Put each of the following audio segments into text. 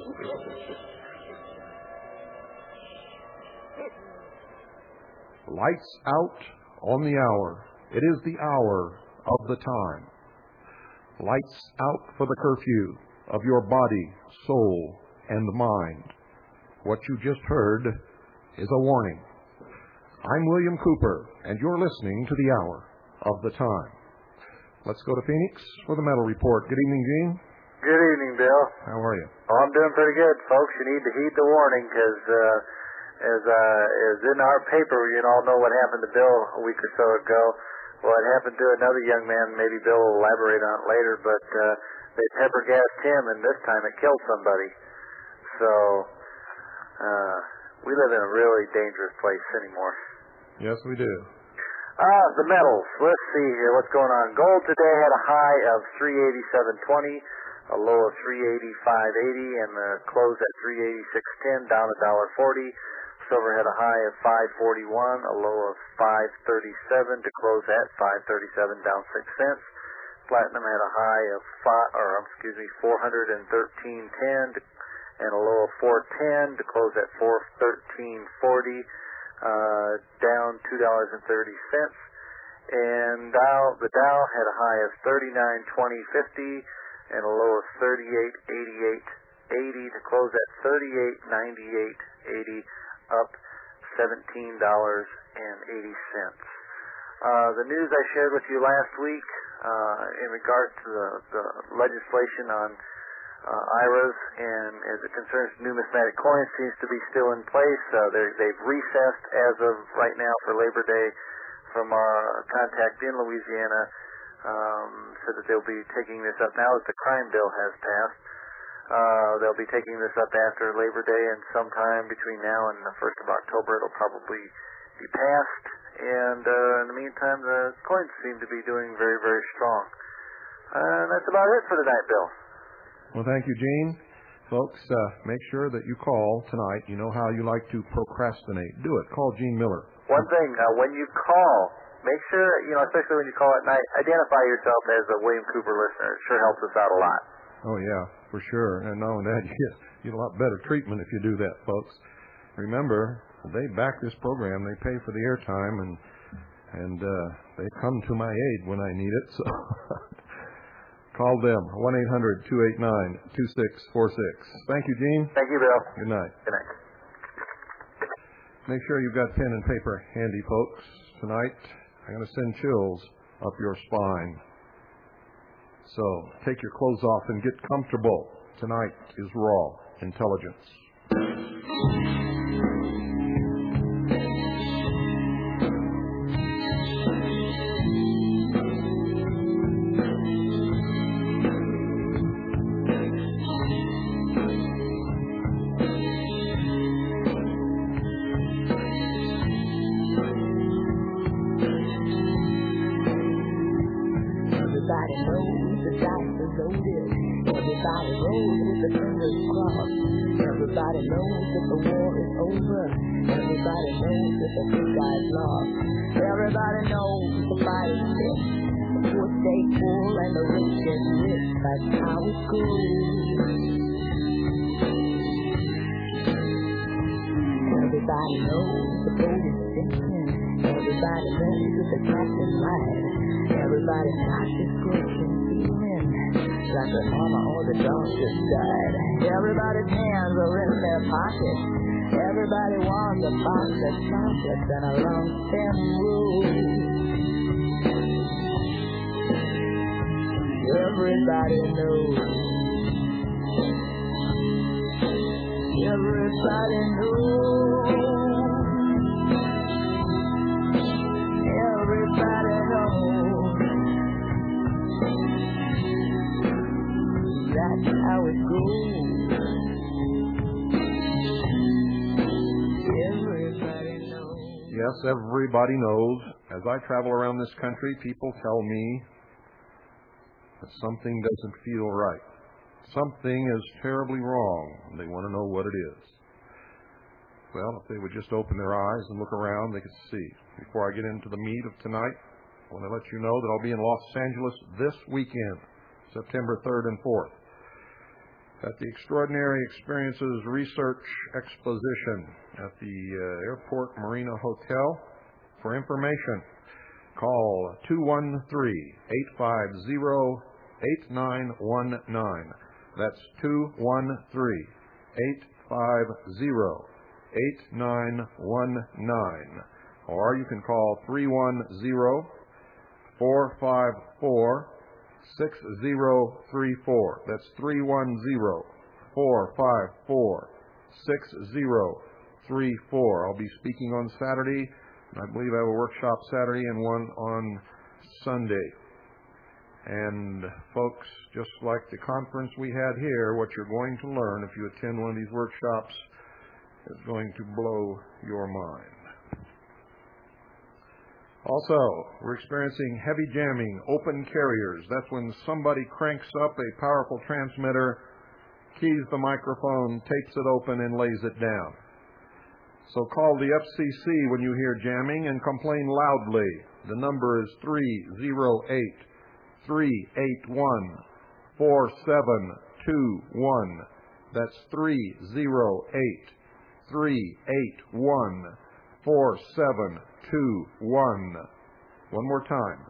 Lights out on the hour. It is the hour of the time. Lights out for the curfew of your body, soul, and mind. What you just heard is a warning. I'm William Cooper, and you're listening to the hour of the time. Let's go to Phoenix for the metal report. Good evening, Gene. Good evening, Bill. How are you? Oh, I'm doing pretty good, folks. You need to heed the warning because, as in our paper, you all know what happened to Bill a week or so ago. Well, it happened to another young man. Maybe Bill will elaborate on it later, but they pepper gassed him, and this time it killed somebody. So we live in a really dangerous place anymore. Yes, we do. The metals. Let's see here what's going on. Gold today had a high of 387.20, a low of 385.80, and the close at 386.10, down $1.40. Silver had a high of 541, a low of 537 to close at 537, down 6 cents. Platinum had a high of 413.10 and a low of 410 to close at 413.40, down $2.30. And the Dow had a high of 39.20.50 and a low of 38.88.80 to close at 38.98.80. Up $17.80. The news I shared with you last week in regard to the legislation on IRAs and as it concerns numismatic coins seems to be still in place. They've recessed as of right now for Labor Day from our contact in Louisiana, so that they'll be taking this up now that the crime bill has passed. They'll be taking this up after Labor Day, and sometime between now and the 1st of October it'll probably be passed. And in the meantime, the coins seem to be doing very, very strong. And that's about it for tonight, Bill. Well, thank you, Gene. Folks, make sure that you call tonight. You know how you like to procrastinate. Do it. Call Gene Miller. One thing, when you call, make sure, especially when you call at night, identify yourself as a William Cooper listener. It sure helps us out a lot. Oh, yeah, for sure. And not only that, you get a lot better treatment if you do that, folks. Remember, they back this program. They pay for the airtime, and they come to my aid when I need it. So call them, 1-800-289-2646. Thank you, Gene. Thank you, Bill. Good night. Good night. Make sure you've got pen and paper handy, folks. Tonight, I'm going to send chills up your spine. So take your clothes off and get comfortable. Tonight is Raw Intelligence. Everybody knows that the war is over. Everybody knows that the good guy's lost. Everybody knows the fight is fit. The poor stay poor and the rich get rich. That's how it goes. Everybody knows the boat is sinking. Everybody knows that the captain lied. Everybody's got this grudging feeling like the mama or the dog just died. Everybody's hands are in their pockets. Everybody wants a box of chocolates and a long stem rose. Everybody knows. Everybody knows. Everybody knows. That's how it goes. Everybody knows. Yes, everybody knows. As I travel around this country, people tell me that something doesn't feel right. Something is terribly wrong. They want to know what it is. Well, if they would just open their eyes and look around, they could see. Before I get into the meat of tonight, I want to let you know that I'll be in Los Angeles this weekend, September 3rd and 4th. at the Extraordinary Experiences Research Exposition at the Airport Marina Hotel. For information, call 213-850-8919. That's 213-850-8919. Or you can call 310-454-6034. That's 310-454-6034. I'll be speaking on Saturday. I believe I have a workshop Saturday and one on Sunday. And folks, just like the conference we had here, what you're going to learn if you attend one of these workshops is going to blow your mind. Also, we're experiencing heavy jamming, open carriers. That's when somebody cranks up a powerful transmitter, keys the microphone, tapes it open, and lays it down. So call the FCC when you hear jamming and complain loudly. The number is 308-381-4721. That's 308-381-4721. One more time,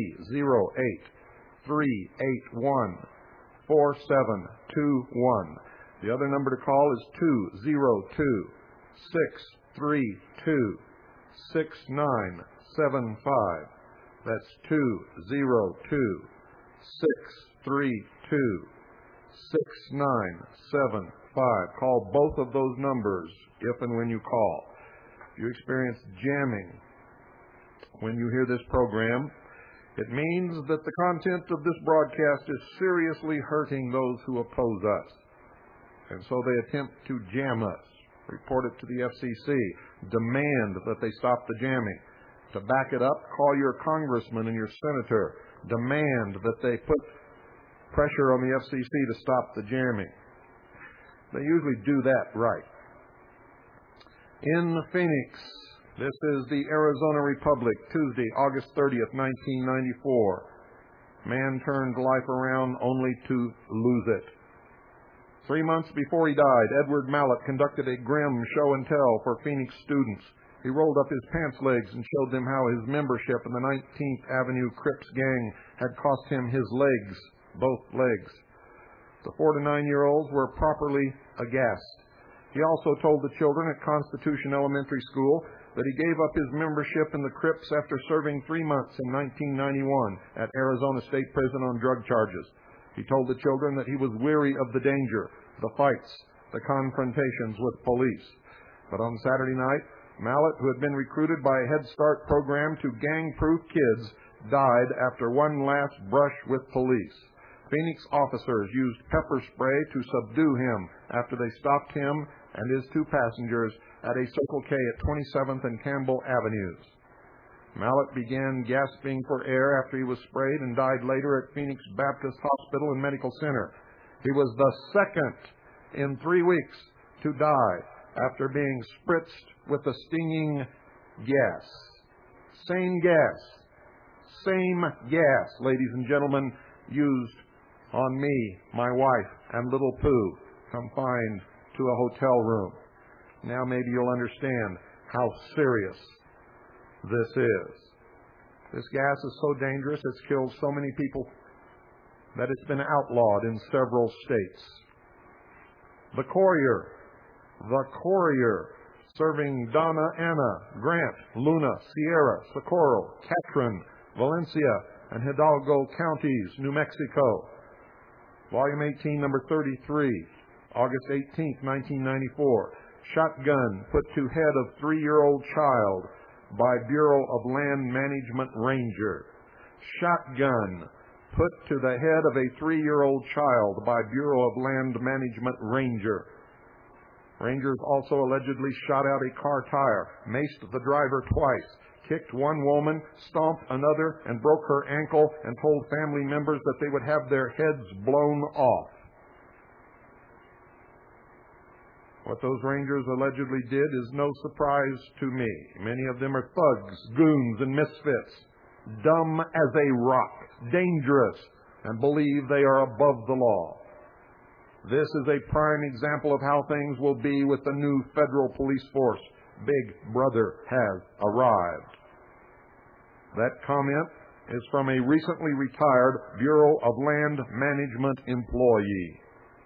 308-381-4721. The other number to call is 202-632-6975. That's 202-632-6975. Call both of those numbers if and when you call. If you experience jamming when you hear this program, it means that the content of this broadcast is seriously hurting those who oppose us. And so they attempt to jam us. Report it to the FCC. Demand that they stop the jamming. To back it up, call your congressman and your senator. Demand that they put pressure on the FCC to stop the jamming. They usually do that right. In Phoenix, this is the Arizona Republic, Tuesday, August 30th, 1994. Man turned life around only to lose it. 3 months before he died, Edward Mallett conducted a grim show and tell for Phoenix students. He rolled up his pants legs and showed them how his membership in the 19th Avenue Crips gang had cost him his legs, both legs. The 4 to 9-year-olds were properly aghast. He also told the children at Constitution Elementary School that he gave up his membership in the Crips after serving 3 months in 1991 at Arizona State Prison on drug charges. He told the children that he was weary of the danger, the fights, the confrontations with police. But on Saturday night, Mallett, who had been recruited by a Head Start program to gang-proof kids, died after one last brush with police. Phoenix officers used pepper spray to subdue him after they stopped him and his 2 passengers at a Circle K at 27th and Campbell Avenues. Mallett began gasping for air after he was sprayed and died later at Phoenix Baptist Hospital and Medical Center. He was the second in 3 weeks to die after being spritzed with a stinging gas. Same gas, ladies and gentlemen, used on me, my wife, and little Pooh, confined to a hotel room. Now maybe you'll understand how serious this is. This gas is so dangerous, it's killed so many people that it's been outlawed in several states. The Courier, serving Donna, Ana, Grant, Luna, Sierra, Socorro, Catron, Valencia, and Hidalgo counties, New Mexico. Volume 18, number 33, August 18th, 1994. Shotgun put to head of 3-year-old child by Bureau of Land Management Ranger. Shotgun put to the head of a 3-year-old child by Bureau of Land Management Ranger. Rangers also allegedly shot out a car tire, maced the driver twice, kicked one woman, stomped another, and broke her ankle, and told family members that they would have their heads blown off. What those Rangers allegedly did is no surprise to me. Many of them are thugs, goons, and misfits, dumb as a rock, dangerous, and believe they are above the law. This is a prime example of how things will be with the new federal police force. Big Brother has arrived. That comment is from a recently retired Bureau of Land Management employee.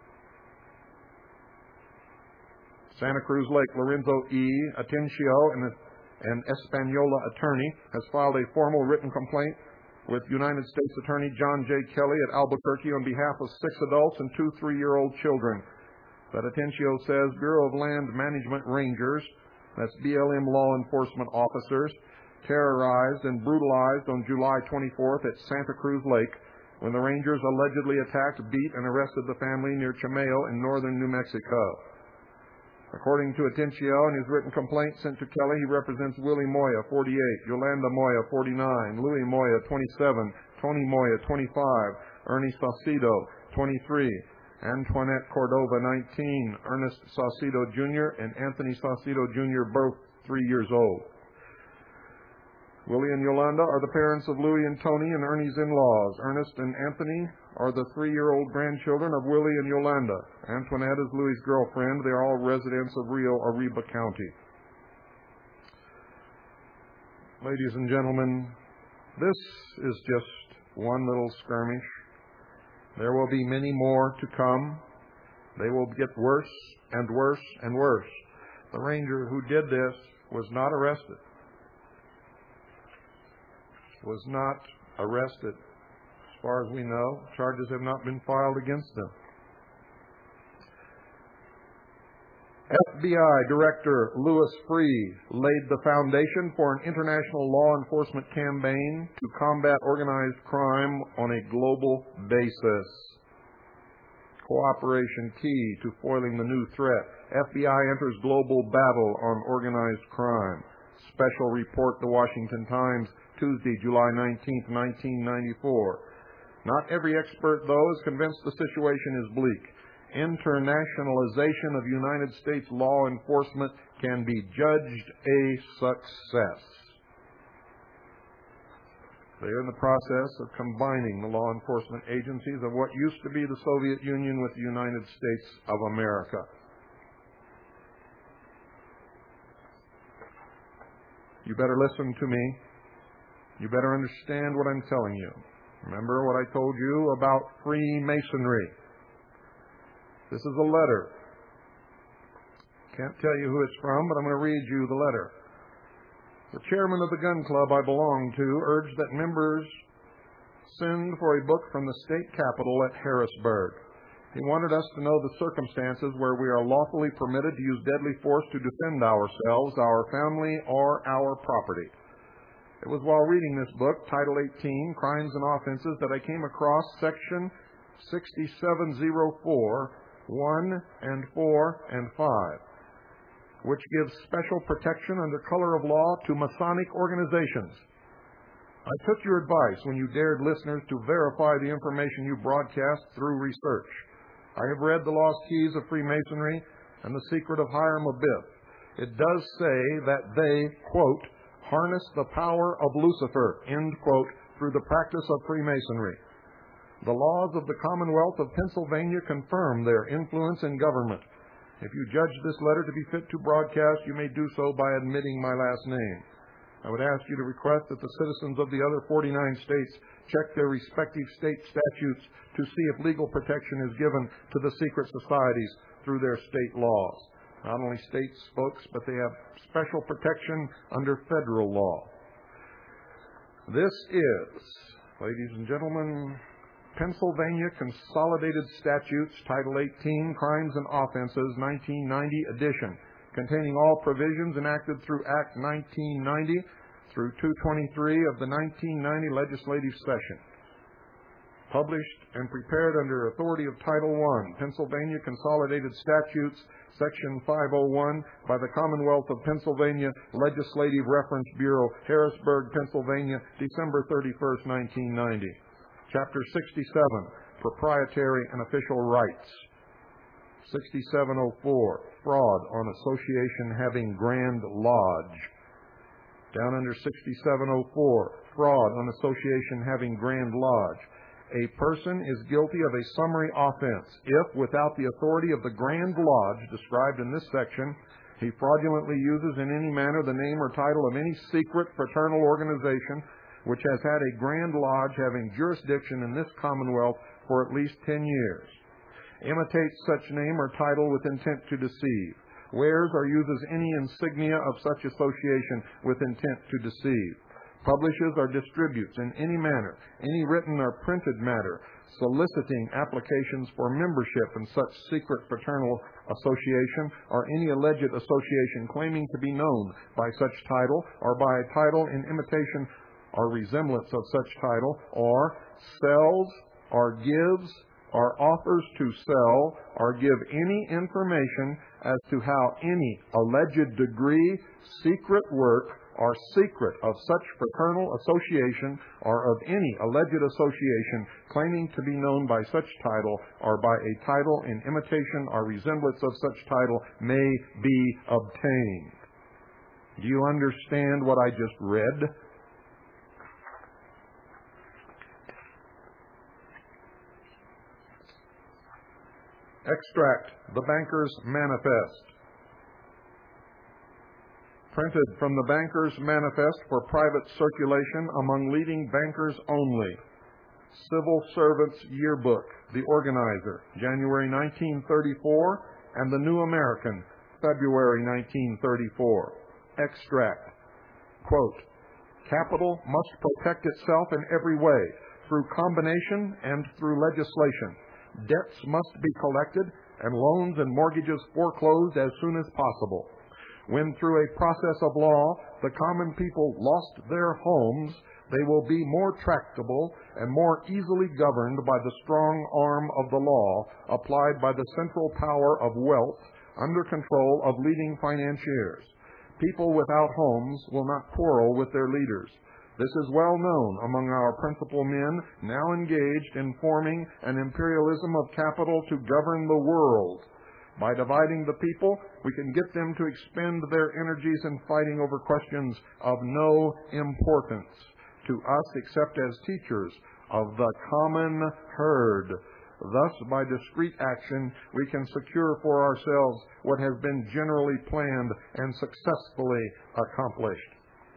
Santa Cruz Lake Lorenzo E. Atencio, an Espanola attorney, has filed a formal written complaint with United States Attorney John J. Kelly at Albuquerque on behalf of 6 adults and 2 3-year-old children. That Atencio says Bureau of Land Management Rangers, that's BLM law enforcement officers, terrorized and brutalized on July 24th at Santa Cruz Lake when the Rangers allegedly attacked, beat, and arrested the family near Chamayo in northern New Mexico. According to Atencio, in his written complaint sent to Kelly, he represents Willie Moya, 48, Yolanda Moya, 49, Louis Moya, 27, Tony Moya, 25, Ernie Saucedo, 23, Antoinette Cordova, 19, Ernest Saucedo Jr., and Anthony Saucedo Jr., both 3 years old. Willie and Yolanda are the parents of Louis and Tony and Ernie's in-laws. Ernest and Anthony are the 3-year-old grandchildren of Willie and Yolanda. Antoinette is Louis' girlfriend. They are all residents of Rio Arriba County. Ladies and gentlemen, this is just one little skirmish. There will be many more to come. They will get worse and worse and worse. The ranger who did this was not arrested. Was not arrested. As far as we know, charges have not been filed against them. FBI Director Louis Freeh laid the foundation for an international law enforcement campaign to combat organized crime on a global basis. Cooperation key to foiling the new threat. FBI enters global battle on organized crime. Special report, The Washington Times, Tuesday, July 19, 1994. Not every expert, though, is convinced the situation is bleak. Internationalization of United States law enforcement can be judged a success. They are in the process of combining the law enforcement agencies of what used to be the Soviet Union with the United States of America. You better listen to me. You better understand what I'm telling you. Remember what I told you about Freemasonry. This is a letter. Can't tell you who it's from, but I'm going to read you the letter. The chairman of the gun club I belong to urged that members send for a book from the state capitol at Harrisburg. He wanted us to know the circumstances where we are lawfully permitted to use deadly force to defend ourselves, our family, or our property. It was while reading this book, Title 18, Crimes and Offenses, that I came across Section 6704, 1 and 4 and 5, which gives special protection under color of law to Masonic organizations. I took your advice when you dared listeners to verify the information you broadcast through research. I have read The Lost Keys of Freemasonry and The Secret of Hiram Abiff. It does say that they, quote, harness the power of Lucifer, end quote, through the practice of Freemasonry. The laws of the Commonwealth of Pennsylvania confirm their influence in government. If you judge this letter to be fit to broadcast, you may do so by admitting my last name. I would ask you to request that the citizens of the other 49 states check their respective state statutes to see if legal protection is given to the secret societies through their state laws. Not only states, folks, but they have special protection under federal law. This is, ladies and gentlemen, Pennsylvania Consolidated Statutes, Title 18, Crimes and Offenses, 1990 edition, containing all provisions enacted through Act 1990 through 223 of the 1990 legislative session. Published and prepared under authority of Title I, Pennsylvania Consolidated Statutes, Section 501, by the Commonwealth of Pennsylvania Legislative Reference Bureau, Harrisburg, Pennsylvania, December 31st, 1990. Chapter 67, Proprietary and Official Rights. 6704, Fraud on Association Having Grand Lodge. Down under 6704, Fraud on Association Having Grand Lodge. a person is guilty of a summary offense if, without the authority of the Grand Lodge described in this section, he fraudulently uses in any manner the name or title of any secret fraternal organization which has had a Grand Lodge having jurisdiction in this Commonwealth for at least 10 years. Imitates such name or title with intent to deceive. Wears or uses any insignia of such association with intent to deceive. Publishes or distributes in any manner any written or printed matter soliciting applications for membership in such secret fraternal association or any alleged association claiming to be known by such title or by a title in imitation or resemblance of such title, or sells or gives or offers to sell or give any information as to how any alleged degree, secret work, or secret of such fraternal association or of any alleged association claiming to be known by such title or by a title in imitation or resemblance of such title may be obtained. Do you understand what I just read? Extract the Banker's Manifest. Printed from the Banker's Manifest for private circulation among leading bankers only. Civil Servants Yearbook, The Organizer, January 1934, and The New American, February 1934. Extract. Quote, capital must protect itself in every way, through combination and through legislation. Debts must be collected and loans and mortgages foreclosed as soon as possible. When through a process of law the common people lost their homes, they will be more tractable and more easily governed by the strong arm of the law applied by the central power of wealth under control of leading financiers. People without homes will not quarrel with their leaders. This is well known among our principal men now engaged in forming an imperialism of capital to govern the world. By dividing the people, we can get them to expend their energies in fighting over questions of no importance to us except as teachers of the common herd. Thus, by discreet action, we can secure for ourselves what has been generally planned and successfully accomplished.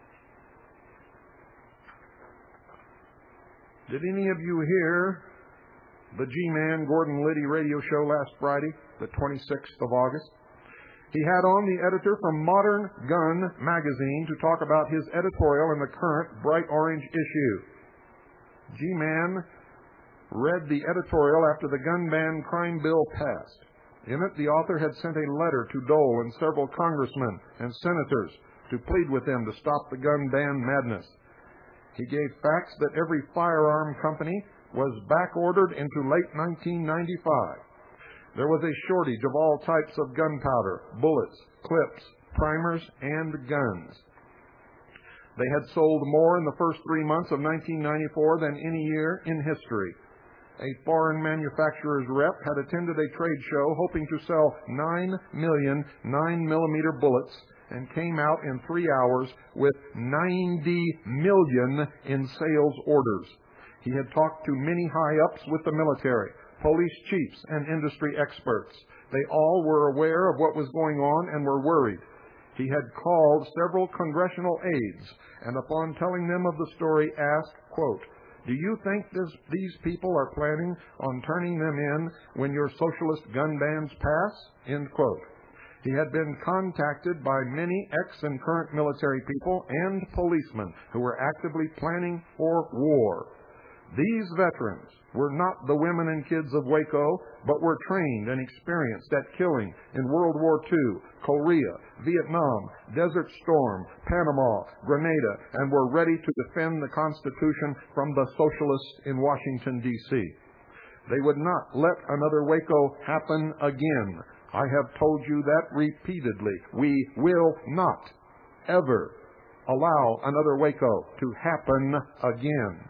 Did any of you hear the G-Man Gordon Liddy radio show last Friday, the 26th of August? He had on the editor from Modern Gun magazine to talk about his editorial in the current bright orange issue. G-Man read the editorial after the gun ban crime bill passed. In it, the author had sent a letter to Dole and several congressmen and senators to plead with them to stop the gun ban madness. He gave facts that every firearm company was back-ordered into late 1995. There was a shortage of all types of gunpowder, bullets, clips, primers, and guns. They had sold more in the first 3 months of 1994 than any year in history. A foreign manufacturer's rep had attended a trade show hoping to sell 9 million 9mm bullets and came out in 3 hours with 90 million in sales orders. He had talked to many high-ups with the military, police chiefs, and industry experts. They all were aware of what was going on and were worried. He had called several congressional aides, and upon telling them of the story, asked, quote, "Do you think these people are planning on turning them in when your socialist gun bans pass?" End quote. He had been contacted by many ex and current military people and policemen who were actively planning for war. These veterans were not the women and kids of Waco, but were trained and experienced at killing in World War II, Korea, Vietnam, Desert Storm, Panama, Grenada, and were ready to defend the Constitution from the socialists in Washington, D.C. They would not let another Waco happen again. I have told you that repeatedly. We will not ever allow another Waco to happen again.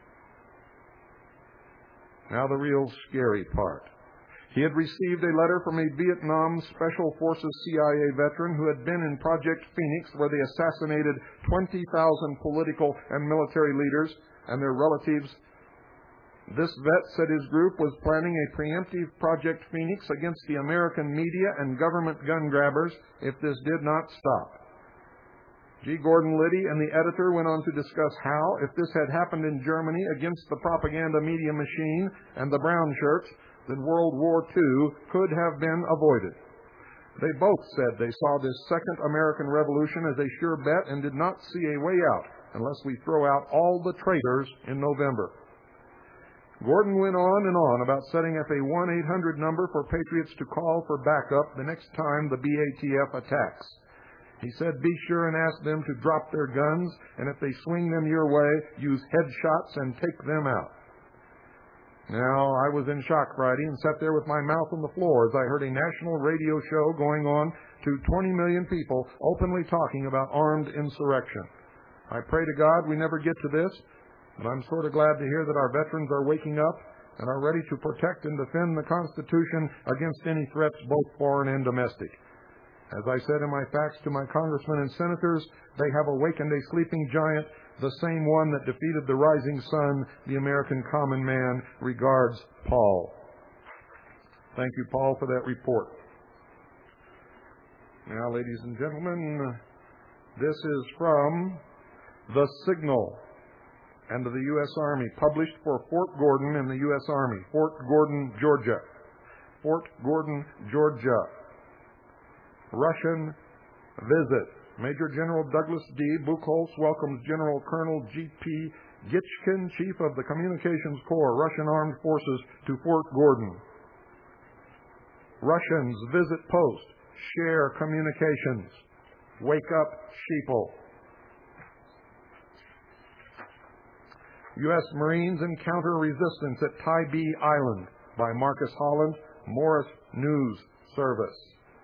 Now the real scary part. He had received a letter from a Vietnam Special Forces CIA veteran who had been in Project Phoenix, where they assassinated 20,000 political and military leaders and their relatives This vet said his group was planning a preemptive Project Phoenix against the American media and government gun grabbers if this did not stop. G. Gordon Liddy and the editor went on to discuss how, if this had happened in Germany against the propaganda media machine and the brown shirts, then World War II could have been avoided. They both said they saw this second American Revolution as a sure bet and did not see a way out unless we throw out all the traitors in November. Gordon went on and on about setting up a 1-800 number for patriots to call for backup the next time the BATF attacks. He said, be sure and ask them to drop their guns, and if they swing them your way, use headshots and take them out. Now, I was in shock Friday and sat there with my mouth on the floor as I heard a national radio show going on to 20 million people openly talking about armed insurrection. I pray to God we never get to this, but I'm sort of glad to hear that our veterans are waking up and are ready to protect and defend the Constitution against any threats, both foreign and domestic. As I said in my fax to my congressmen and senators, they have awakened a sleeping giant, the same one that defeated the rising sun, the American common man. Regards, Paul. Thank you, Paul, for that report. Now, ladies and gentlemen, this is from The Signal and the U.S. Army, published for Fort Gordon in the U.S. Army, Fort Gordon, Georgia. Fort Gordon, Georgia. Russian visit. Major General Douglas D. Buchholz welcomes General Colonel G.P. Gitchkin, Chief of the Communications Corps, Russian Armed Forces, to Fort Gordon. Russians visit post. Share communications. Wake up, sheeple. U.S. Marines encounter resistance at Tybee Island by Marcus Holland, Morris News Service.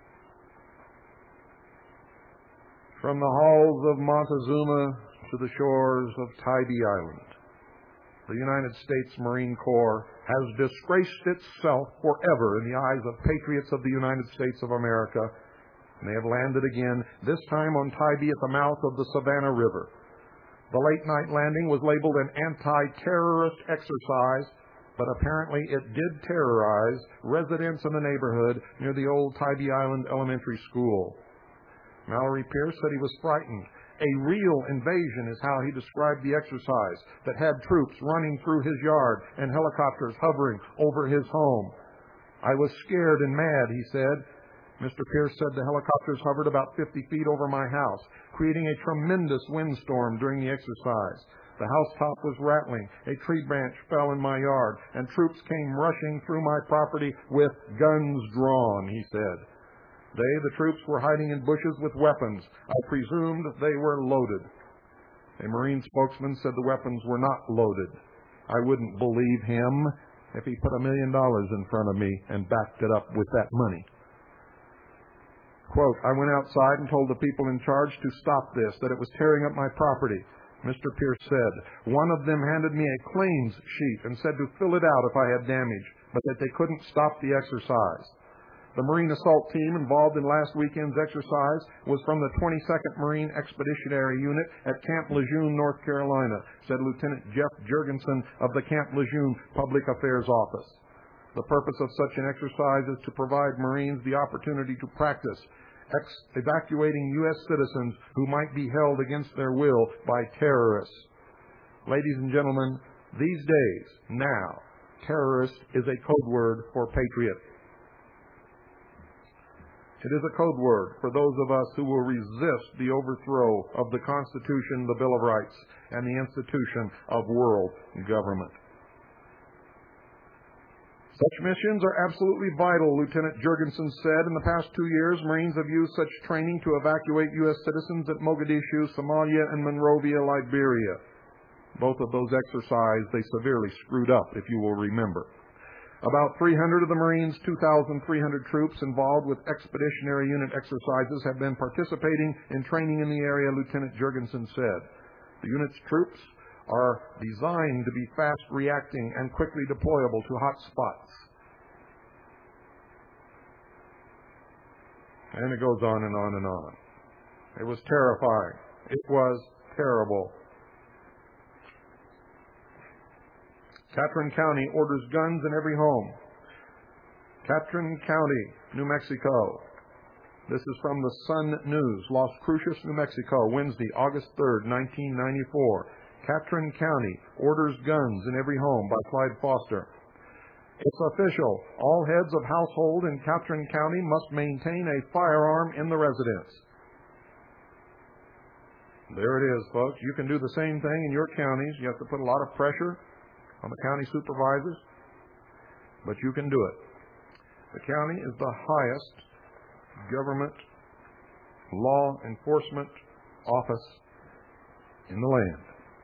From the halls of Montezuma to the shores of Tybee Island, the United States Marine Corps has disgraced itself forever in the eyes of patriots of the United States of America, and they have landed again, this time on Tybee at the mouth of the Savannah River. The late-night landing was labeled an anti-terrorist exercise, but apparently it did terrorize residents in the neighborhood near the old Tybee Island Elementary School. Mallory Pierce said he was frightened. A real invasion is how he described the exercise that had troops running through his yard and helicopters hovering over his home. I was scared and mad, he said. Mr. Pierce said the helicopters hovered about 50 feet over my house, creating a tremendous windstorm during the exercise. The housetop was rattling, a tree branch fell in my yard, and troops came rushing through my property with guns drawn, he said. They, the troops, were hiding in bushes with weapons. I presumed they were loaded. A Marine spokesman said the weapons were not loaded. I wouldn't believe him if he put $1 million in front of me and backed it up with that money. Quote, I went outside and told the people in charge to stop this, that it was tearing up my property. Mr. Pierce said, one of them handed me a claims sheet and said to fill it out if I had damage, but that they couldn't stop the exercise. The Marine assault team involved in last weekend's exercise was from the 22nd Marine Expeditionary Unit at Camp Lejeune, North Carolina, said Lieutenant Jeff Jurgensen of the Camp Lejeune Public Affairs Office. The purpose of such an exercise is to provide Marines the opportunity to practice evacuating U.S. citizens who might be held against their will by terrorists. Ladies and gentlemen, these days, now, terrorist is a code word for patriot. It is a code word for those of us who will resist the overthrow of the Constitution, the Bill of Rights, and the institution of world government. Such missions are absolutely vital, Lieutenant Jurgensen said. In the past 2 years, Marines have used such training to evacuate U.S. citizens at Mogadishu, Somalia, and Monrovia, Liberia. Both of those exercises they severely screwed up, if you will remember. About 300 of the Marines' 2,300 troops involved with Expeditionary Unit exercises have been participating in training in the area, Lieutenant Jurgensen said. The unit's troops are designed to be fast-reacting and quickly deployable to hot spots. And it goes on and on and on. It was terrifying. It was terrible. Catron County orders guns in every home. Catron County, New Mexico. This is from the Sun News, Las Cruces, New Mexico, Wednesday, August 3rd, 1994. Catron County orders guns in every home by Clyde Foster. It's official. All heads of household in Catron County must maintain a firearm in the residence. There it is, folks. You can do the same thing in your counties. You have to put a lot of pressure on the county supervisors, but you can do it. The county is the highest government law enforcement office in the land.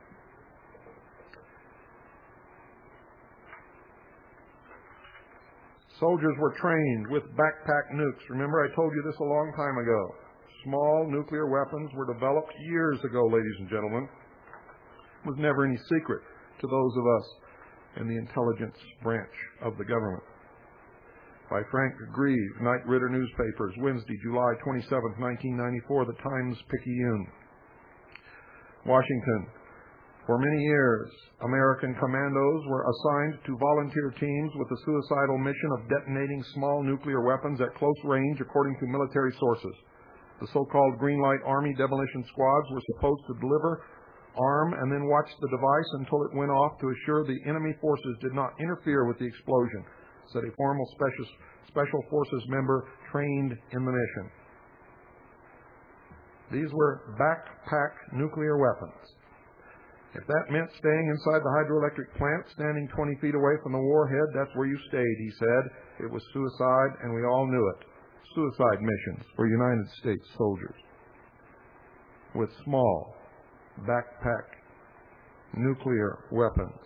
Soldiers were trained with backpack nukes. Remember, I told you this a long time ago. Small nuclear weapons were developed years ago, ladies and gentlemen. It was never any secret to those of us in the intelligence branch of the government. By Frank Grieve, Knight Ridder Newspapers, Wednesday, July 27, 1994, The Times-Picayune. Washington. For many years, American commandos were assigned to volunteer teams with the suicidal mission of detonating small nuclear weapons at close range, according to military sources. The so-called Green Light Army demolition squads were supposed to deliver, arm, and then watch the device until it went off to assure the enemy forces did not interfere with the explosion, said a former Special Forces member trained in the mission. These were backpack nuclear weapons. If that meant staying inside the hydroelectric plant, standing 20 feet away from the warhead, that's where you stayed, he said. It was suicide, and we all knew it. Suicide missions for United States soldiers with small backpack nuclear weapons.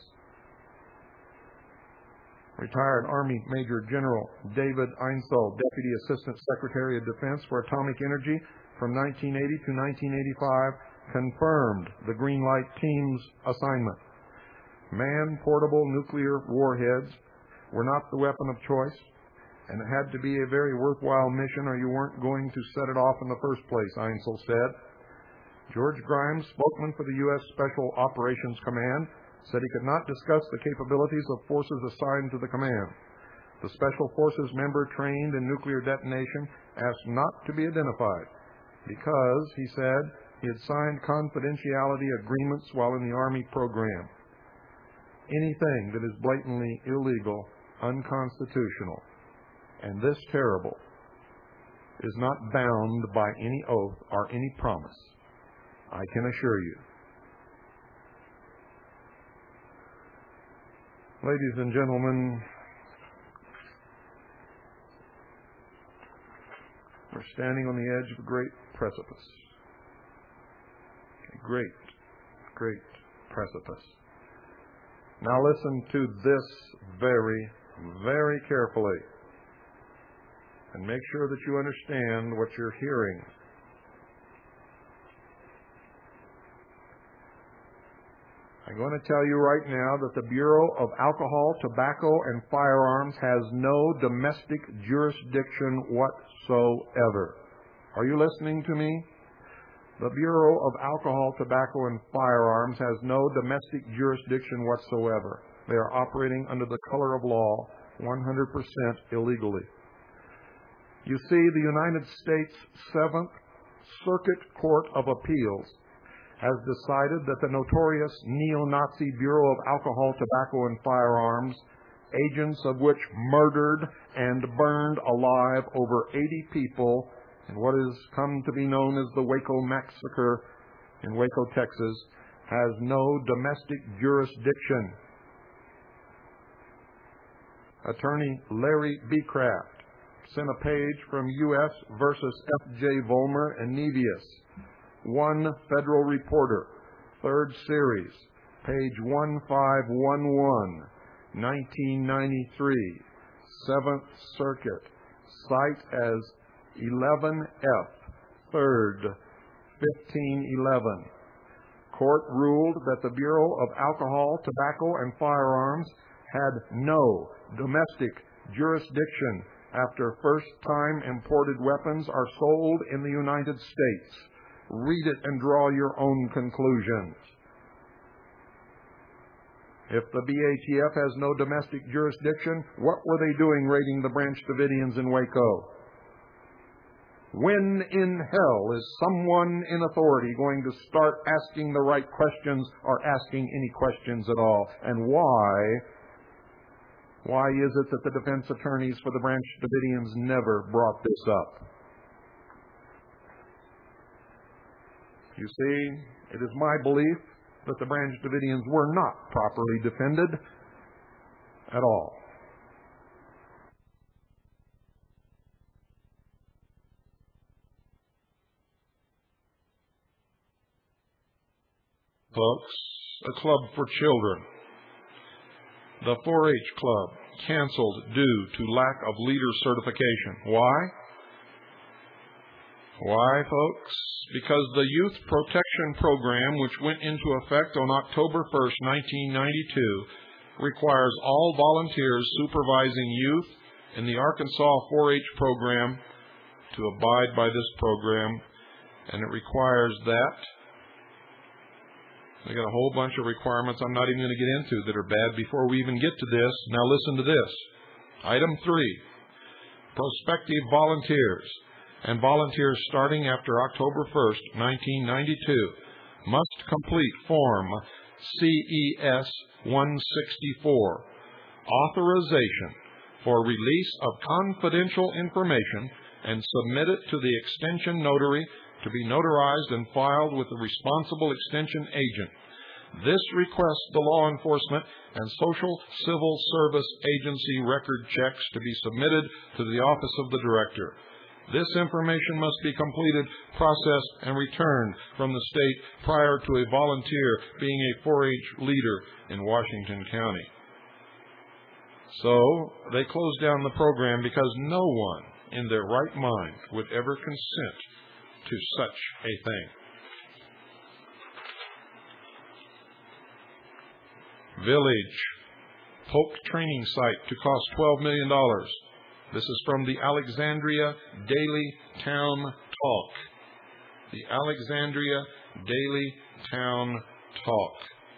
Retired Army Major General David Einsel, Deputy Assistant Secretary of Defense for Atomic Energy from 1980 to 1985, confirmed the Green Light Team's assignment. Man-portable nuclear warheads were not the weapon of choice, and it had to be a very worthwhile mission or you weren't going to set it off in the first place, Einsel said. George Grimes, spokesman for the U.S. Special Operations Command, said he could not discuss the capabilities of forces assigned to the command. The Special Forces member trained in nuclear detonation asked not to be identified because, he said, he had signed confidentiality agreements while in the Army program. Anything that is blatantly illegal, unconstitutional, and this terrible is not bound by any oath or any promise, I can assure you. Ladies and gentlemen, we're standing on the edge of a great precipice. A great, great precipice. Now listen to this very, very carefully and make sure that you understand what you're hearing. I'm going to tell you right now that the Bureau of Alcohol, Tobacco, and Firearms has no domestic jurisdiction whatsoever. Are you listening to me? The Bureau of Alcohol, Tobacco, and Firearms has no domestic jurisdiction whatsoever. They are operating under the color of law, 100% illegally. You see, the United States 7th Circuit Court of Appeals has decided that the notorious neo-Nazi Bureau of Alcohol, Tobacco, and Firearms, agents of which murdered and burned alive over 80 people in what has come to be known as the Waco Massacre in Waco, Texas, has no domestic jurisdiction. Attorney Larry B. Kraft sent a page from U.S. versus F.J. Vollmer and Nevius, One Federal Reporter, 3rd Series, page 1511, 1993, 7th Circuit, cite as 11F, 3rd, 1511. Court ruled that the Bureau of Alcohol, Tobacco, and Firearms had no domestic jurisdiction after first-time imported weapons are sold in the United States. Read it and draw your own conclusions. If the BATF has no domestic jurisdiction, what were they doing raiding the Branch Davidians in Waco? When in hell is someone in authority going to start asking the right questions or asking any questions at all? And why? Why is it that the defense attorneys for the Branch Davidians never brought this up? You see, it is my belief that the Branch Davidians were not properly defended at all. Folks, a club for children. The 4-H club canceled due to lack of leader certification. Why? Why, folks? Because the Youth Protection Program, which went into effect on October 1st, 1992, requires all volunteers supervising youth in the Arkansas 4-H program to abide by this program, and it requires that. They got a whole bunch of requirements I'm not even going to get into that are bad before we even get to this. Now listen to this. Item 3, prospective volunteers and volunteers starting after October 1st, 1992 must complete Form CES 164, Authorization for Release of Confidential Information, and submit it to the Extension Notary to be notarized and filed with the responsible extension agent. This requests the law enforcement and social civil service agency record checks to be submitted to the office of the director. This information must be completed, processed, and returned from the state prior to a volunteer being a 4-H leader in Washington County. So they closed down the program because no one in their right mind would ever consent to such a thing. Village Polk training site to cost $12 million. This is from the Alexandria Daily Town Talk. The Alexandria Daily Town Talk.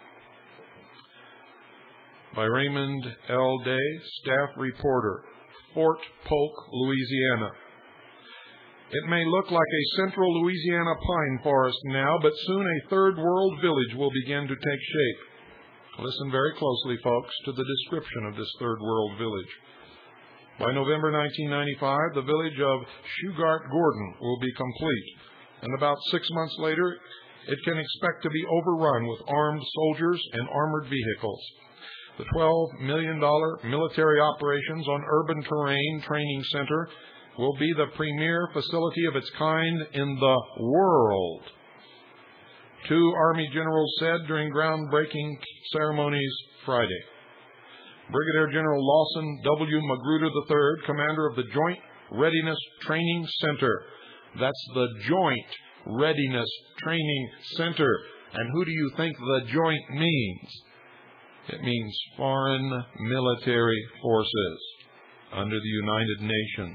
By Raymond L. Day, staff reporter, Fort Polk, Louisiana. It may look like a central Louisiana pine forest now, but soon a third world village will begin to take shape. Listen very closely, folks, to the description of this third world village. By November 1995, the village of Shugart Gordon will be complete, and about 6 months later, it can expect to be overrun with armed soldiers and armored vehicles. The $12 million Military Operations on Urban Terrain Training Center will be the premier facility of its kind in the world. 2 Army generals said during groundbreaking ceremonies Friday. Brigadier General Lawson W. Magruder III, commander of the Joint Readiness Training Center. That's the Joint Readiness Training Center. And who do you think the joint means? It means foreign military forces under the United Nations.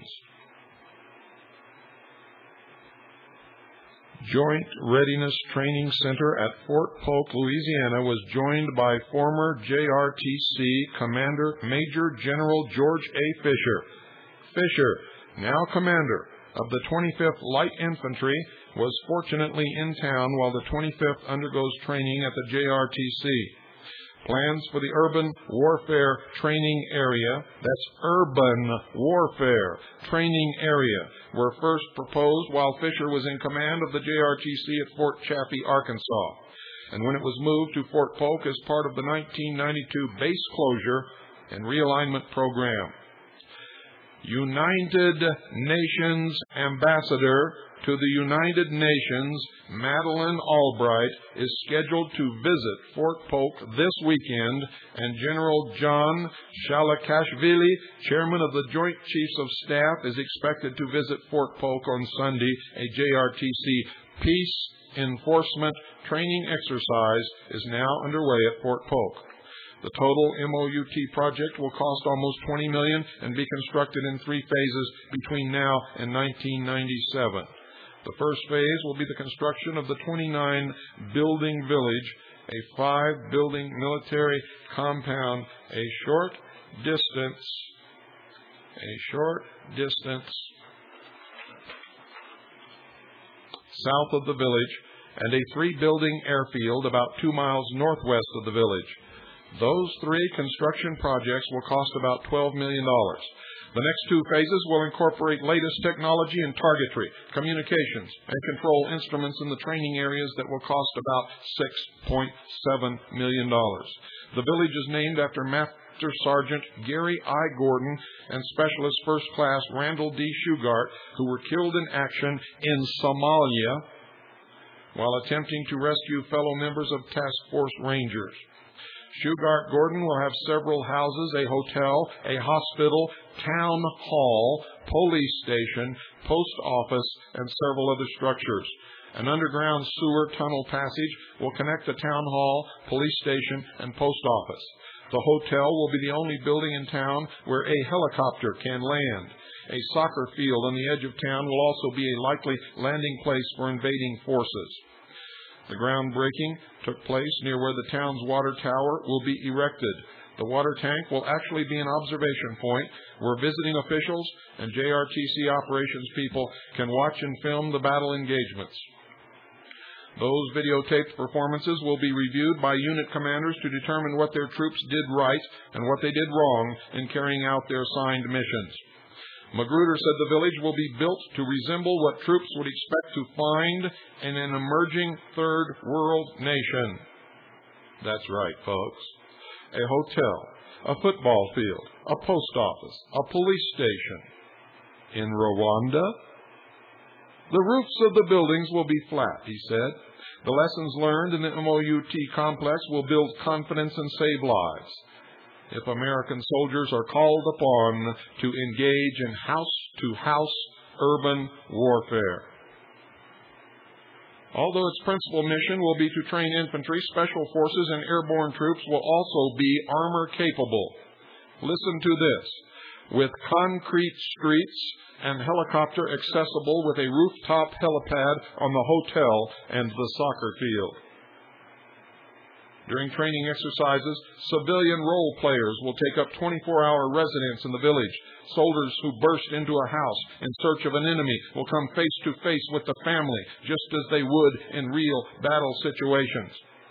Joint Readiness Training Center at Fort Polk, Louisiana was joined by former JRTC Commander Major General George A. Fisher. Fisher, now commander of the 25th Light Infantry, was fortunately in town while the 25th undergoes training at the JRTC. Plans for the Urban Warfare Training Area, that's Urban Warfare Training Area, were first proposed while Fisher was in command of the JRTC at Fort Chaffee, Arkansas. And when it was moved to Fort Polk as part of the 1992 base closure and realignment program. United Nations Ambassador to the United Nations, Madeleine Albright, is scheduled to visit Fort Polk this weekend, and General John Shalakashvili, chairman of the Joint Chiefs of Staff, is expected to visit Fort Polk on Sunday. A JRTC peace enforcement training exercise is now underway at Fort Polk. The total MOUT project will cost almost $20 million and be constructed in 3 phases between now and 1997. The first phase will be the construction of the 29-building village a 5-building military compound a short distance south of the village, and a 3-building airfield about 2 miles northwest of the village. Those 3 construction projects will cost about $12 million. The next 2 phases will incorporate latest technology in targetry, communications, and control instruments in the training areas that will cost about $6.7 million. The village is named after Master Sergeant Gary I. Gordon and Specialist First Class Randall D. Shugart, who were killed in action in Somalia while attempting to rescue fellow members of Task Force Rangers. Shugart Gordon will have several houses, a hotel, a hospital, town hall, police station, post office, and several other structures. An underground sewer tunnel passage will connect the town hall, police station, and post office. The hotel will be the only building in town where a helicopter can land. A soccer field on the edge of town will also be a likely landing place for invading forces. The groundbreaking took place near where the town's water tower will be erected. The water tank will actually be an observation point where visiting officials and JRTC operations people can watch and film the battle engagements. Those videotaped performances will be reviewed by unit commanders to determine what their troops did right and what they did wrong in carrying out their assigned missions. Magruder said the village will be built to resemble what troops would expect to find in an emerging third world nation. That's right, folks. A hotel, a football field, a post office, a police station. In Rwanda, the roofs of the buildings will be flat, he said. The lessons learned in the MOUT complex will build confidence and save lives. If American soldiers are called upon to engage in house-to-house urban warfare. Although its principal mission will be to train infantry, special forces, and airborne troops will also be armor-capable. Listen to this. With concrete streets and helicopter accessible with a rooftop helipad on the hotel and the soccer field. During training exercises, civilian role players will take up 24-hour residence in the village. Soldiers who burst into a house in search of an enemy will come face to face with the family, just as they would in real battle situations.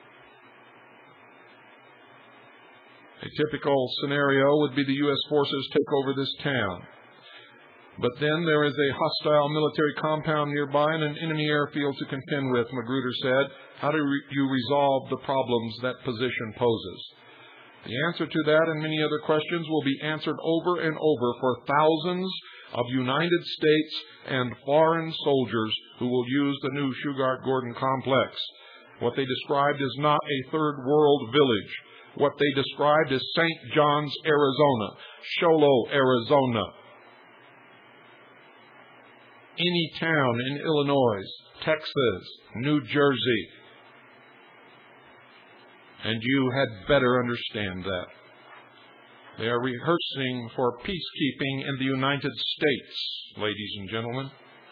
A typical scenario would be the U.S. forces take over this town. But then there is a hostile military compound nearby and an enemy airfield to contend with, Magruder said. How do you resolve the problems that position poses? The answer to that and many other questions will be answered over and over for thousands of United States and foreign soldiers who will use the new Shugart-Gordon complex. What they described is not a third world village. What they described is St. John's, Arizona, Show Low, Arizona. Any town in Illinois, Texas, New Jersey. And you had better understand that. They are rehearsing for peacekeeping in the United States, ladies and gentlemen.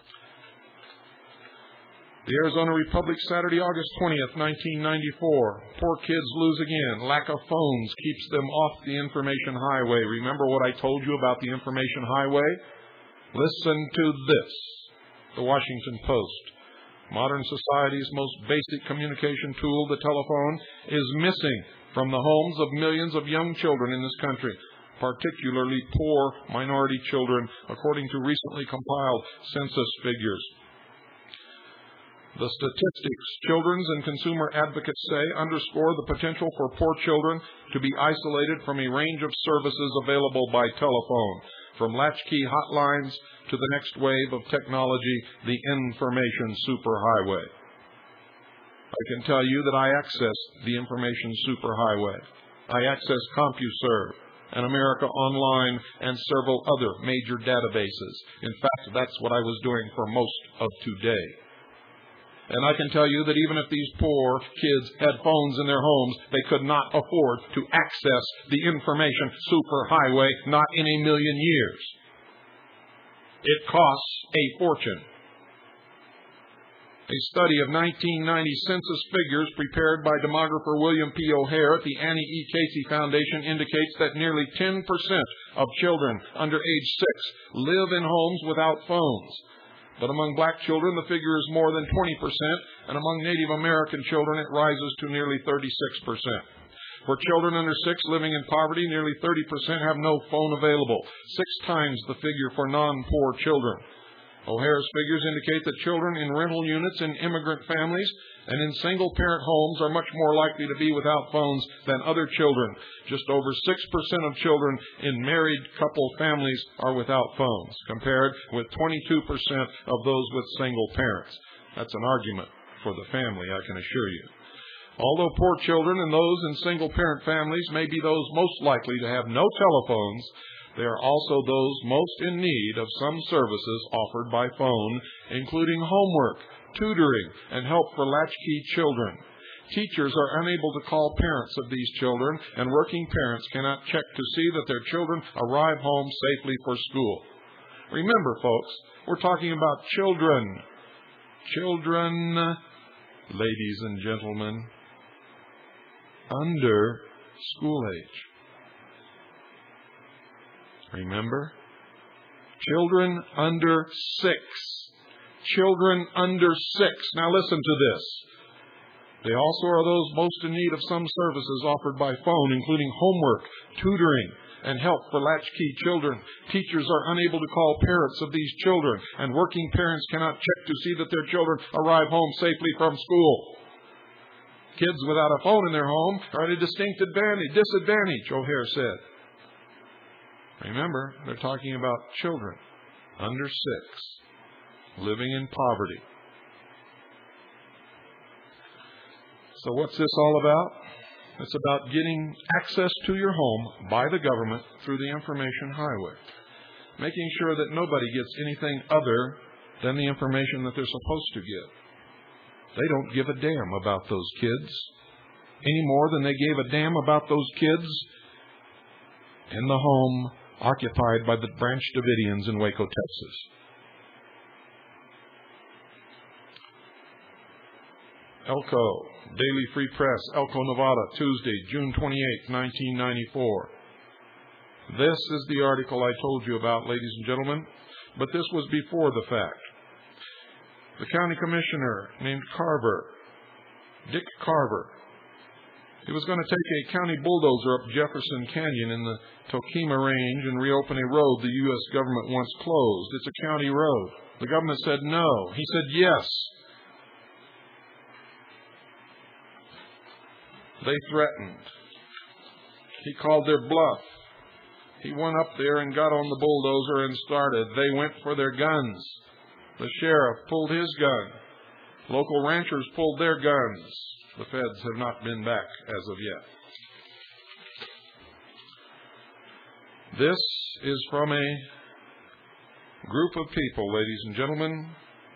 The Arizona Republic, Saturday, August 20th, 1994. Poor kids lose again. Lack of phones keeps them off the information highway. Remember what I told you about the information highway? Listen to this. The Washington Post. Modern society's most basic communication tool, the telephone, is missing from the homes of millions of young children in this country, particularly poor minority children, according to recently compiled census figures. The statistics children's and consumer advocates say underscore the potential for poor children to be isolated from a range of services available by telephone, from latchkey hotlines to the next wave of technology, the information superhighway. I can tell you that I access the information superhighway. I access CompuServe and America Online and several other major databases. In fact, that's what I was doing for most of today. And I can tell you that even if these poor kids had phones in their homes, they could not afford to access the information superhighway, not in a million years. It costs a fortune. A study of 1990 census figures prepared by demographer William P. O'Hare at the Annie E. Casey Foundation indicates that nearly 10% of children under age 6 live in homes without phones. But among black children, the figure is more than 20%, and among Native American children, it rises to nearly 36%. For children under 6 living in poverty, nearly 30% have no phone available, 6 times the figure for non-poor children. O'Hare's figures indicate that children in rental units in immigrant families and in single-parent homes are much more likely to be without phones than other children. Just over 6% of children in married couple families are without phones, compared with 22% of those with single parents. That's an argument for the family, I can assure you. Although poor children and those in single-parent families may be those most likely to have no telephones, they are also those most in need of some services offered by phone, including homework, tutoring, and help for latchkey children. Teachers are unable to call parents of these children, and working parents cannot check to see that their children arrive home safely for school. Remember, folks, we're talking about children. Children, ladies and gentlemen, under school age. Remember? Children under 6. Children under 6. Now listen to this. They also are those most in need of some services offered by phone, including homework, tutoring, and help for latchkey children. Teachers are unable to call parents of these children, and working parents cannot check to see that their children arrive home safely from school. Kids without a phone in their home are at a distinct disadvantage, O'Hare said. Remember, they're talking about children under 6 living in poverty. So what's this all about? It's about getting access to your home by the government through the information highway, making sure that nobody gets anything other than the information that they're supposed to get. They don't give a damn about those kids any more than they gave a damn about those kids in the home occupied by the Branch Davidians in Waco, Texas. Elko, Daily Free Press, Elko, Nevada, Tuesday, June 28, 1994. This is the article I told you about, ladies and gentlemen, but this was before the fact. The county commissioner named Carver, Dick Carver, he was going to take a county bulldozer up Jefferson Canyon in the Tokima Range and reopen a road the U.S. government once closed. It's a county road. The government said no. He said yes. They threatened. He called their bluff. He went up there and got on the bulldozer and started. They went for their guns. The sheriff pulled his gun. Local ranchers pulled their guns. The feds have not been back as of yet. This is from a group of people, ladies and gentlemen,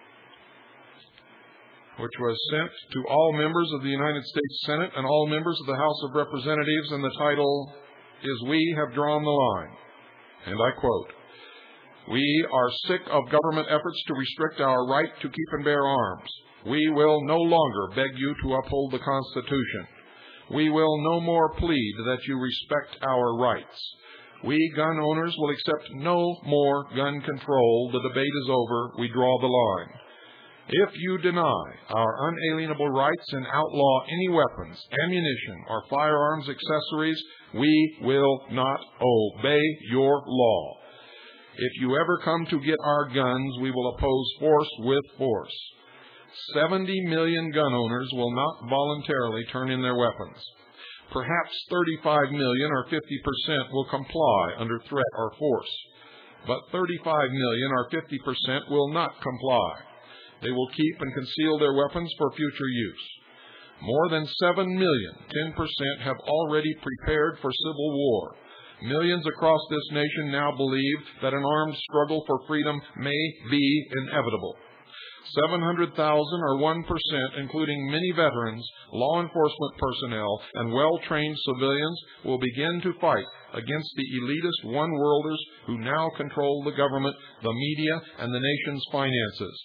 which was sent to all members of the United States Senate and all members of the House of Representatives, and the title is "We Have Drawn the Line." And I quote, "We are sick of government efforts to restrict our right to keep and bear arms. We will no longer beg you to uphold the Constitution. We will no more plead that you respect our rights. We gun owners will accept no more gun control. The debate is over. We draw the line. If you deny our unalienable rights and outlaw any weapons, ammunition, or firearms accessories, we will not obey your law. If you ever come to get our guns, we will oppose force with force. 70 million gun owners will not voluntarily turn in their weapons. Perhaps 35 million or 50% will comply under threat or force. But 35 million or 50% will not comply. They will keep and conceal their weapons for future use. More than 7 million, 10%, have already prepared for civil war. Millions across this nation now believe that an armed struggle for freedom may be inevitable. 700,000 or 1%, including many veterans, law enforcement personnel, and well-trained civilians, will begin to fight against the elitist one-worlders who now control the government, the media, and the nation's finances.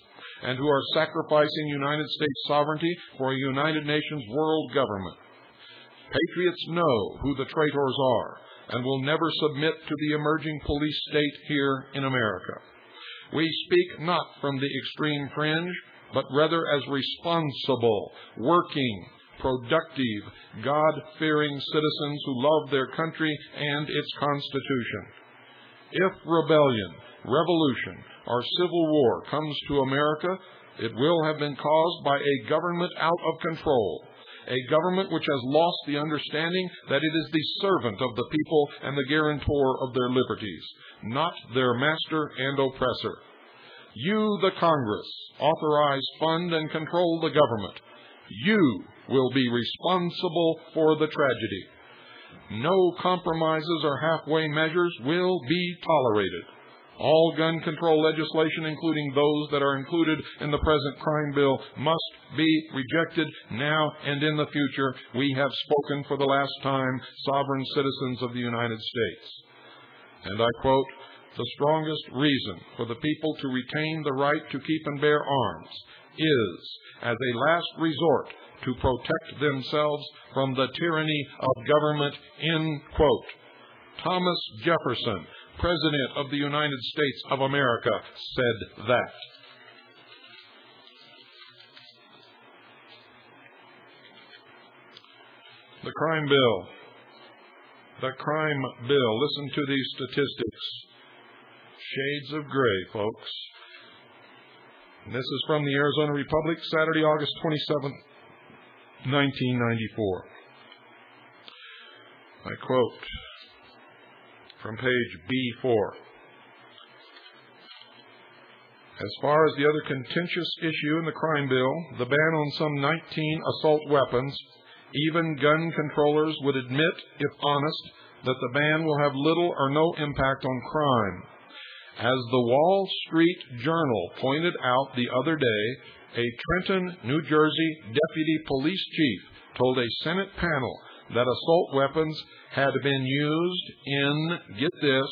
and who are sacrificing United States sovereignty for a United Nations world government. Patriots know who the traitors are and will never submit to the emerging police state here in America. We speak not from the extreme fringe, but rather as responsible, working, productive, God-fearing citizens who love their country and its Constitution. If rebellion, revolution, or civil war comes to America, it will have been caused by a government out of control, a government which has lost the understanding that it is the servant of the people and the guarantor of their liberties, not their master and oppressor. You, the Congress, authorize, fund, and control the government. You will be responsible for the tragedy. No compromises or halfway measures will be tolerated. All gun control legislation, including those that are included in the present crime bill, must be rejected now and in the future. We have spoken for the last time, sovereign citizens of the United States. And I quote, "The strongest reason for the people to retain the right to keep and bear arms is, as a last resort, to protect themselves from the tyranny of government," end quote. Thomas Jefferson, President of the United States of America, said that. The crime bill. The crime bill. Listen to these statistics. Shades of gray, folks. And this is from the Arizona Republic, Saturday, August 27th, 1994. I quote from page B4. As far as the other contentious issue in the crime bill, the ban on some 19 assault weapons, even gun controllers would admit, if honest, that the ban will have little or no impact on crime. As the Wall Street Journal pointed out the other day, a Trenton, New Jersey deputy police chief told a Senate panel that assault weapons had been used in, get this,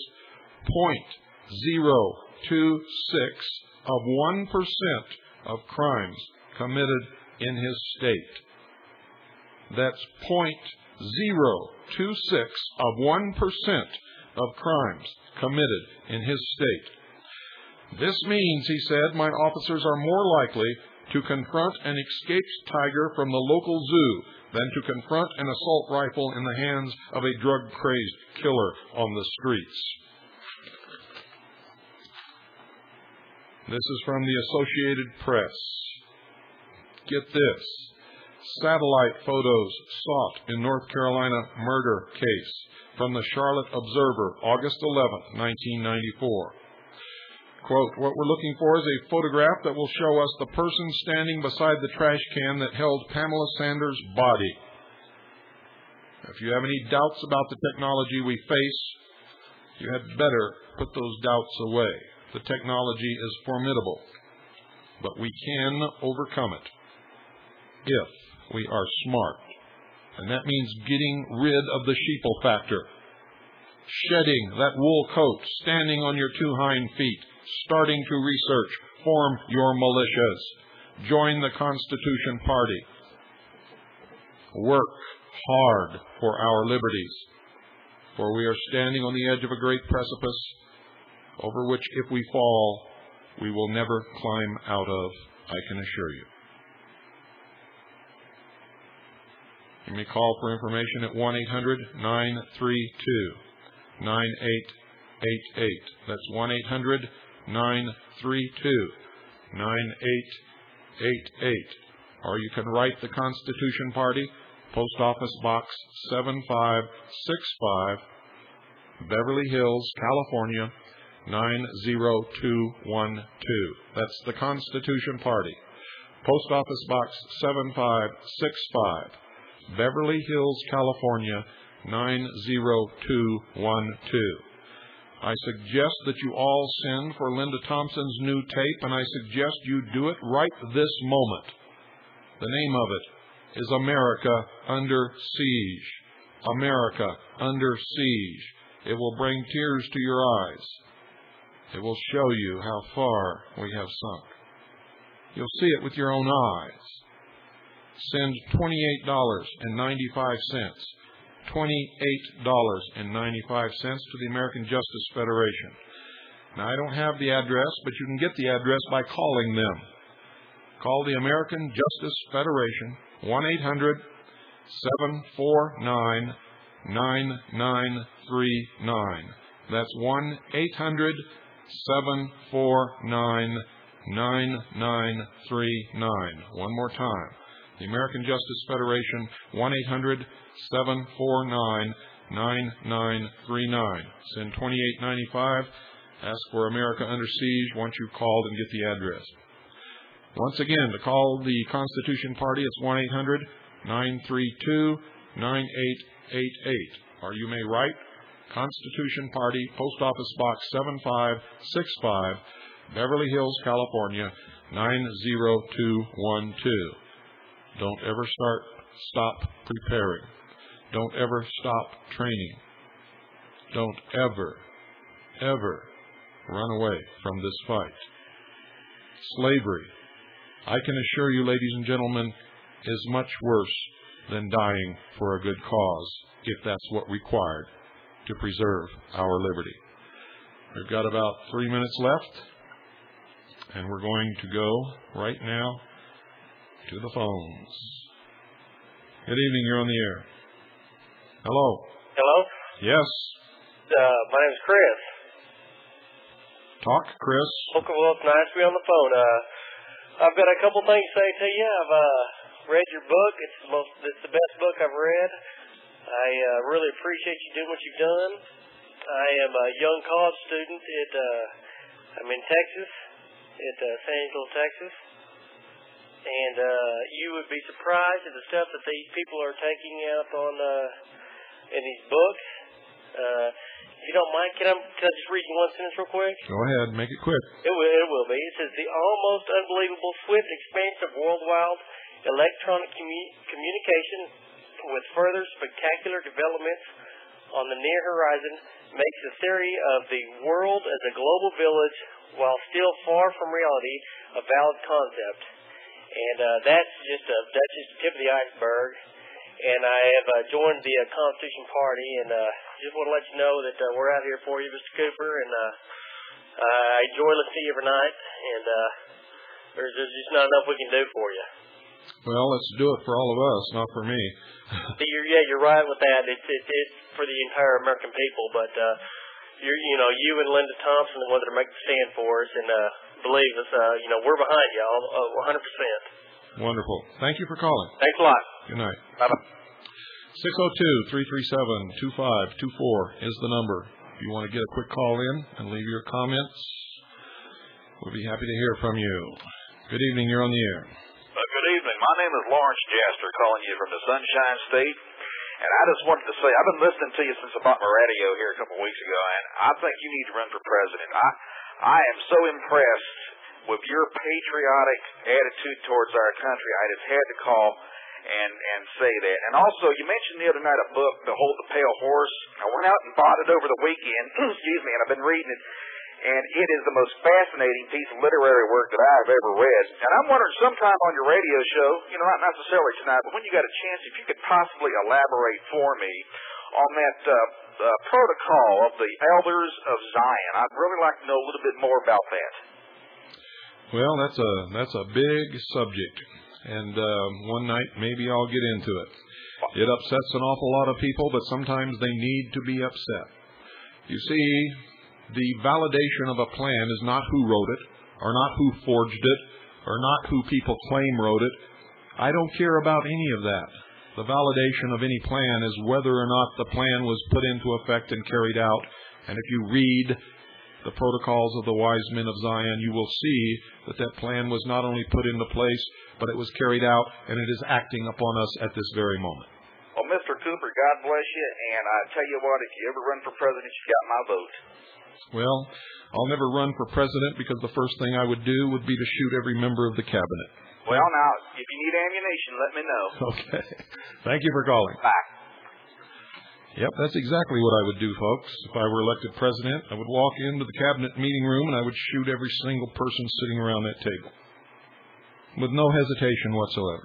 0.026 of 1% of crimes committed in his state. That's 0.026 of 1% of crimes committed in his state. This means, he said, my officers are more likely to confront an escaped tiger from the local zoo than to confront an assault rifle in the hands of a drug-crazed killer on the streets. This is from the Associated Press. Get this. Satellite photos sought in North Carolina murder case from the Charlotte Observer, August 11th, 1994. Quote, "What we're looking for is a photograph that will show us the person standing beside the trash can that held Pamela Sanders' body. If you have any doubts about the technology we face, you had better put those doubts away. The technology is formidable, but we can overcome it if we are smart. And that means getting rid of the sheeple factor, shedding that wool coat, standing on your two hind feet, starting to research, form your militias, join the Constitution Party, work hard for our liberties, for we are standing on the edge of a great precipice over which, if we fall, we will never climb out of, I can assure you. You may call for information at 1-800-932-9888. That's 1-800-932-9888. Or you can write the Constitution Party, Post Office Box 7565, Beverly Hills, California, 90212. That's the Constitution Party, Post Office Box 7565, Beverly Hills, California, 90212. I suggest that you all send for Linda Thompson's new tape, and I suggest you do it right this moment. The name of it is America Under Siege. America Under Siege. It will bring tears to your eyes. It will show you how far we have sunk. You'll see it with your own eyes. Send $28.95. $28.95 to the American Justice Federation. Now, I don't have the address, but you can get the address by calling them. Call the American Justice Federation, 1-800-749-9939. That's 1-800-749-9939. One more time. The American Justice Federation, 1-800-749-9939. Send $28.95. Ask for America Under Siege once you've called and get the address. Once again, to call the Constitution Party, it's 1-800-932-9888. Or you may write Constitution Party, Post Office Box 7565, Beverly Hills, California, 90212. Don't ever stop preparing. Don't ever stop training. Don't ever run away from this fight. Slavery, I can assure you, ladies and gentlemen, is much worse than dying for a good cause, if that's what required to preserve our liberty. We've got about 3 minutes left, and we're going to go right now to the phones. Good evening, you're on the air. Hello. Hello? Yes. My name's Chris. Talk, Chris. Okay, well, it's nice to be on the phone. I've got a couple things to say to you. I've read your book. It's the best book I've read. I really appreciate you doing what you've done. I am a young college student I'm in Texas, at San Angelo, Texas. And you would be surprised at the stuff that these people are taking out on in these books. If you don't mind, can I just read you one sentence real quick? Go ahead, make it quick. It will be. It says, the almost unbelievable swift expansion of worldwide electronic communication with further spectacular developments on the near horizon makes the theory of the world as a global village, while still far from reality, a valid concept. And that's just the tip of the iceberg. And I have joined the Constitution Party, and just want to let you know that we're out here for you, Mr. Cooper, and I enjoy listening to you every night, and there's just not enough we can do for you. Well, let's do it for all of us, not for me. You're right with that. It's for the entire American people, but you and Linda Thompson are the ones that are making the stand for us, and believe us, we're behind y'all 100%. Wonderful. Thank you for calling. Thanks a lot. Good night. Bye-bye. 602-337-2524 is the number. If you want to get a quick call in and leave your comments, we'll be happy to hear from you. Good evening. You're on the air. Good evening. My name is Lawrence Jaster, calling you from the Sunshine State. And I just wanted to say, I've been listening to you since I bought my radio here a couple of weeks ago, and I think you need to run for president. I am so impressed with your patriotic attitude towards our country. I just had to call and say that. And also, you mentioned the other night a book, Behold the Pale Horse. I went out and bought it over the weekend, excuse me, and I've been reading it. And it is the most fascinating piece of literary work that I've ever read. And I'm wondering, sometime on your radio show, not necessarily tonight, but when you got a chance, if you could possibly elaborate for me on that protocol of the Elders of Zion. I'd really like to know a little bit more about that. Well, that's a big subject. And one night, maybe I'll get into it. It upsets an awful lot of people, but sometimes they need to be upset. You see, the validation of a plan is not who wrote it, or not who forged it, or not who people claim wrote it. I don't care about any of that. The validation of any plan is whether or not the plan was put into effect and carried out. And if you read the protocols of the wise men of Zion, you will see that that plan was not only put into place, but it was carried out, and it is acting upon us at this very moment. Well, Mr. Cooper, God bless you, and I tell you what, if you ever run for president, you got my vote. Well, I'll never run for president because the first thing I would do would be to shoot every member of the cabinet. Well, now, if you need ammunition, let me know. Okay. Thank you for calling. Bye. Yep, that's exactly what I would do, folks. If I were elected president, I would walk into the cabinet meeting room and I would shoot every single person sitting around that table. with no hesitation whatsoever.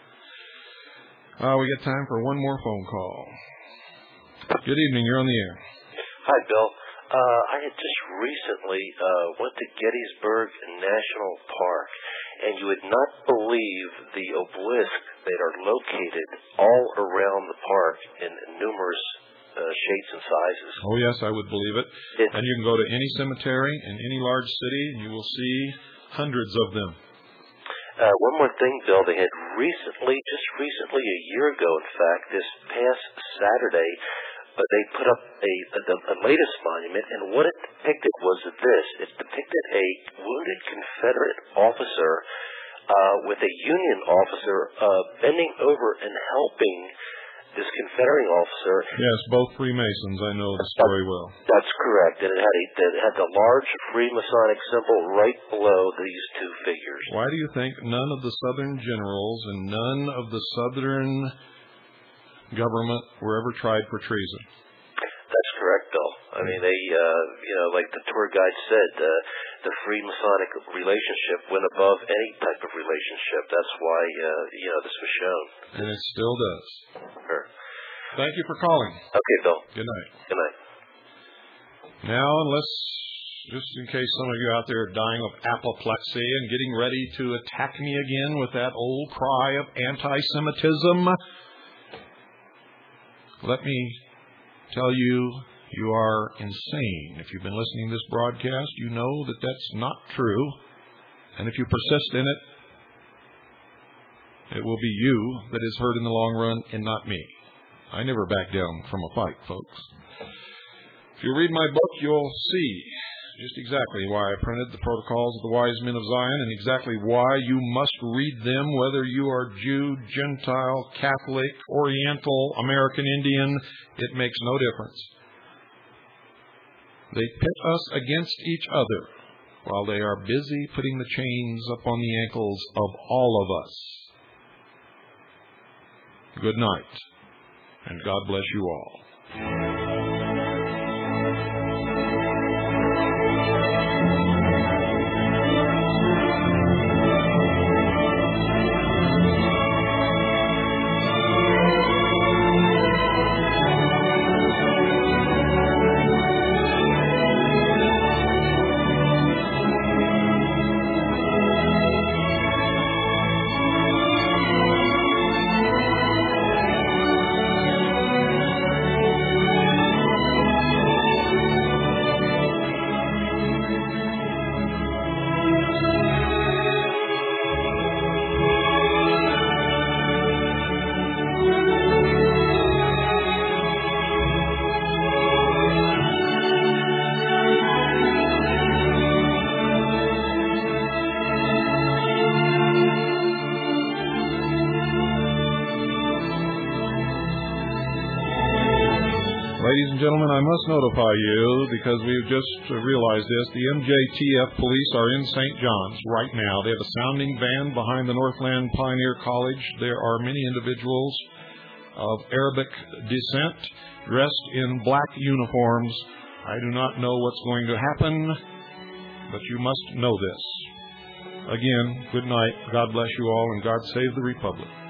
We got time for one more phone call. Good evening. You're on the air. Hi, Bill. I had just recently went to Gettysburg National Park, and you would not believe the obelisks that are located all around the park in numerous shapes and sizes. Oh, yes, I would believe it. And you can go to any cemetery in any large city, and you will see hundreds of them. One more thing, Bill. They had just recently, a year ago, in fact, this past Saturday, they put up the latest monument, and what it depicted was this. It depicted a wounded Confederate officer with a Union officer bending over and helping this Confederate officer. Yes, both Freemasons. I know the story well. That's correct. And it had the large Freemasonic symbol right below these two figures. Why do you think none of the Southern generals and none of the Southern government were ever tried for treason? That's correct, Bill. I mean, they, like the tour guide said, the Freemasonic relationship went above any type of relationship. That's why, this was shown. And it still does. Sure. Thank you for calling. Okay, Bill. Good night. Good night. Now, unless, just in case some of you out there are dying of apoplexy and getting ready to attack me again with that old cry of anti-Semitism, let me tell you, you are insane. If you've been listening to this broadcast, you know that that's not true. And if you persist in it, it will be you that is hurt in the long run and not me. I never back down from a fight, folks. If you read my book, you'll see just exactly why I printed the Protocols of the Wise Men of Zion and exactly why you must read them, whether you are Jew, Gentile, Catholic, Oriental, American Indian. It makes no difference. They pit us against each other while they are busy putting the chains upon the ankles of all of us. Good night, and God bless you all. Ladies and gentlemen, I must notify you, because we've just realized this, the MJTF police are in St. John's right now. They have a sounding band behind the Northland Pioneer College. There are many individuals of Arabic descent dressed in black uniforms. I do not know what's going to happen, but you must know this. Again, good night. God bless you all, and God save the Republic.